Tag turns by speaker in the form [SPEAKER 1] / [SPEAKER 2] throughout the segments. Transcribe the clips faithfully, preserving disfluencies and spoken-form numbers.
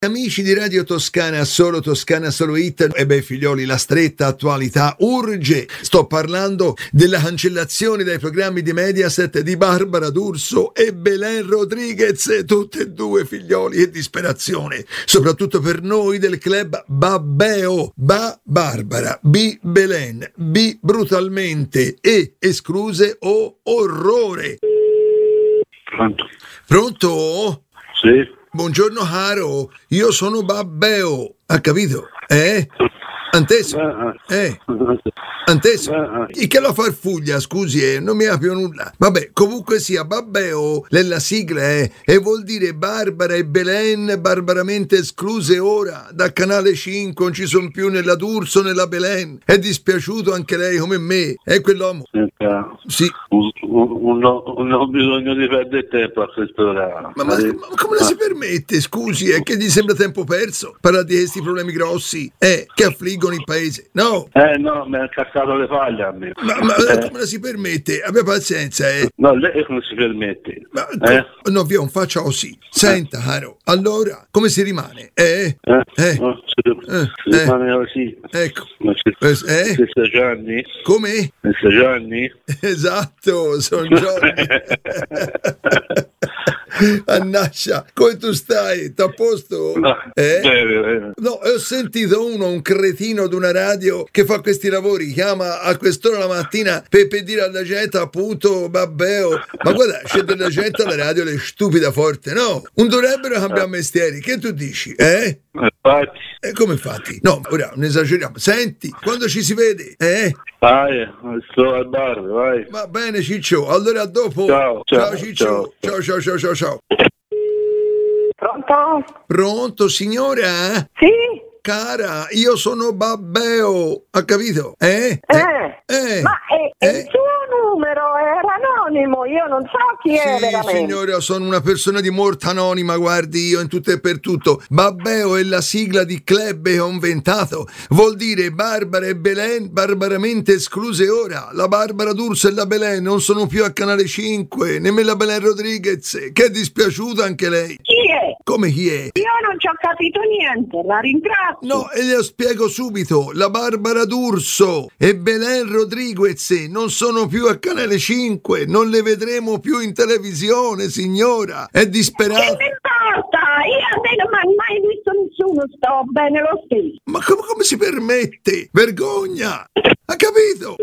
[SPEAKER 1] Amici di Radio Toscana, solo Toscana, solo Hit. E beh, figlioli, la stretta attualità urge. Sto parlando della cancellazione dai programmi di Mediaset di Barbara D'Urso e Belen Rodriguez, tutte e due, figlioli, e disperazione, soprattutto per noi del club Babbeo. Ba Barbara, B Belen, B brutalmente, E escluse o orrore.
[SPEAKER 2] Pronto?
[SPEAKER 1] Pronto?
[SPEAKER 2] Sì.
[SPEAKER 1] Buongiorno caro, io sono Babbeo, ha capito? Eh? Anteso? Eh? Anteso? E che la farfuglia, scusi, eh, non mi ha più nulla. Vabbè, comunque sia, Babbeo, la sigla è, e vuol dire Barbara e Belen barbaramente escluse ora da Canale cinque, non ci sono più nella D'Urso nella Belen. È dispiaciuto anche lei come me, è quell'uomo.
[SPEAKER 2] Senta,
[SPEAKER 1] Sì.
[SPEAKER 2] un, un, non ho bisogno di perdere tempo a quest'ora.
[SPEAKER 1] Ma, ma, ma come la si permette, scusi, è che gli sembra tempo perso parlare di questi problemi grossi, eh, che affliggono il paese, no?
[SPEAKER 2] Eh no, mi ha cascato le faglie a me.
[SPEAKER 1] Ma, ma
[SPEAKER 2] eh.
[SPEAKER 1] come la si permette? Abbia pazienza, eh.
[SPEAKER 2] No, lei come si permette?
[SPEAKER 1] Ma,
[SPEAKER 2] eh?
[SPEAKER 1] No, via, non faccia così. Senta, caro, allora, come si rimane? Eh?
[SPEAKER 2] Eh?
[SPEAKER 1] Eh?
[SPEAKER 2] No, si,
[SPEAKER 1] Eh?
[SPEAKER 2] si
[SPEAKER 1] Eh?
[SPEAKER 2] rimane così.
[SPEAKER 1] Ecco.
[SPEAKER 2] Ma ci,
[SPEAKER 1] Eh?
[SPEAKER 2] ci sta Gianni?
[SPEAKER 1] Come?
[SPEAKER 2] Ci sta Gianni?
[SPEAKER 1] Esatto, sono Giorni. Annascia, come tu stai? T'ha posto?
[SPEAKER 2] No,
[SPEAKER 1] eh?
[SPEAKER 2] bene, bene.
[SPEAKER 1] No, ho sentito uno, un cretino di una radio che fa questi lavori, chiama a quest'ora la mattina per, per dire alla gente appunto Babbeo, ma guarda, c'è della gente alla radio le stupida forte, no? Non dovrebbero cambiare mestieri, che tu dici, eh?
[SPEAKER 2] Infatti.
[SPEAKER 1] E come fatti? No, ora non esageriamo. Senti, quando ci si vede, eh?
[SPEAKER 2] Vai, sto al bar, vai.
[SPEAKER 1] Va bene Ciccio, allora a dopo.
[SPEAKER 2] Ciao, ciao,
[SPEAKER 1] Ciccio. Ciao, ciao, ciao, ciao, ciao.
[SPEAKER 3] Pronto?
[SPEAKER 1] Pronto, signora?
[SPEAKER 3] Sì?
[SPEAKER 1] Cara, io sono Babbeo, ha capito? Eh?
[SPEAKER 3] Eh?
[SPEAKER 1] Eh?
[SPEAKER 3] Ma è,
[SPEAKER 1] Eh?
[SPEAKER 3] il suo numero era anonimo, io non so chi è
[SPEAKER 1] Sì,
[SPEAKER 3] veramente.
[SPEAKER 1] signora, sono una persona di molto anonima, guardi, io in tutto e per tutto. Babbeo è la sigla di club che ho inventato. Vuol dire Barbara e Belen barbaramente escluse ora. La Barbara D'Urso e la Belen non sono più a Canale cinque, nemmeno la Belen Rodriguez, che è dispiaciuta anche lei.
[SPEAKER 3] Chi è?
[SPEAKER 1] Come chi è?
[SPEAKER 3] Io non ci ho capito niente, la ringrazio.
[SPEAKER 1] No, e le spiego subito. La Barbara D'Urso e Belen Rodriguez non sono più a Canale cinque, non le vedremo più in televisione, signora. È
[SPEAKER 3] Che
[SPEAKER 1] disperata.
[SPEAKER 3] mi importa? Io a me non mi ha mai visto nessuno, sto bene lo stesso.
[SPEAKER 1] Ma come, come si permette? Vergogna! Ha capito?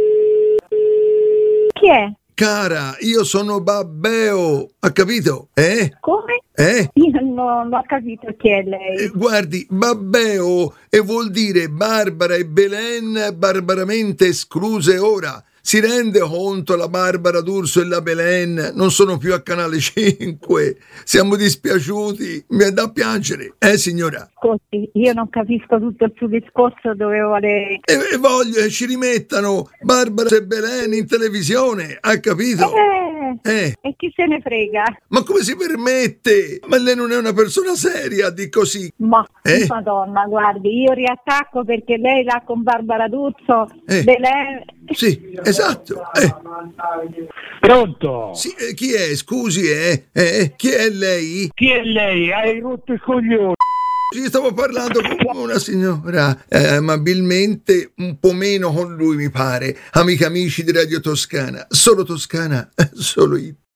[SPEAKER 3] Chi è?
[SPEAKER 1] Cara, io sono Babbeo, ha capito? Eh?
[SPEAKER 3] Come?
[SPEAKER 1] Eh?
[SPEAKER 3] Io non ho capito chi è lei.
[SPEAKER 1] Eh, guardi, Babbeo e vuol dire Barbara e Belen barbaramente escluse ora. Si rende conto, la Barbara D'Urso e la Belen non sono più a Canale cinque. Siamo dispiaciuti, mi è da piangere, eh signora?
[SPEAKER 3] Scusi, io non capisco tutto il suo discorso dove vuole...
[SPEAKER 1] E, e voglio che ci rimettano Barbara e Belen in televisione, ha capito?
[SPEAKER 3] Eh,
[SPEAKER 1] Eh.
[SPEAKER 3] E chi se ne frega?
[SPEAKER 1] Ma come si permette? Ma lei non è una persona seria di così.
[SPEAKER 3] Ma,
[SPEAKER 1] Eh?
[SPEAKER 3] madonna, guardi, io riattacco perché lei l'ha con Barbara D'Urso,
[SPEAKER 1] Eh.
[SPEAKER 3] Belen...
[SPEAKER 1] Sì, esatto. Eh.
[SPEAKER 4] Pronto?
[SPEAKER 1] Sì, eh, chi è? Scusi, eh? Eh? Chi è lei?
[SPEAKER 4] Chi è lei? Hai rotto il coglione.
[SPEAKER 1] Ci stavo parlando con una signora, eh, amabilmente un po' meno con lui mi pare. Amiche amici di Radio Toscana, solo Toscana, solo io.